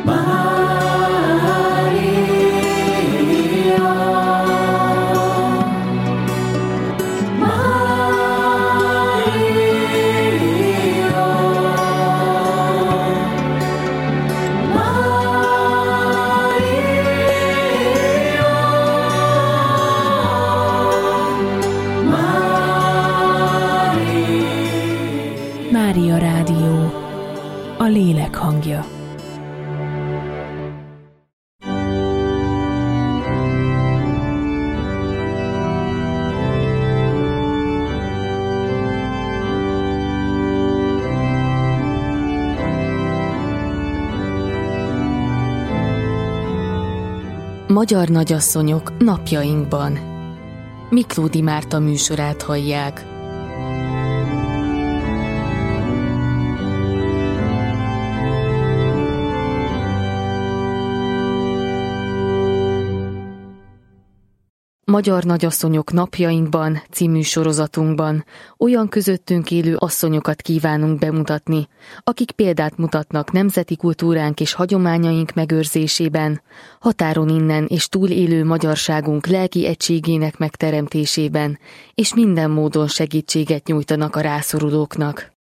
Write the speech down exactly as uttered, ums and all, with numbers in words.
Mária Rádió, a lélek hangja. Magyar nagyasszonyok napjainkban. Miklódi Márta műsorát hallják. Magyar nagyasszonyok napjainkban című sorozatunkban olyan közöttünk élő asszonyokat kívánunk bemutatni, akik példát mutatnak nemzeti kultúránk és hagyományaink megőrzésében, határon innen és túl élő magyarságunk lelki egységének megteremtésében, és minden módon segítséget nyújtanak a rászorulóknak.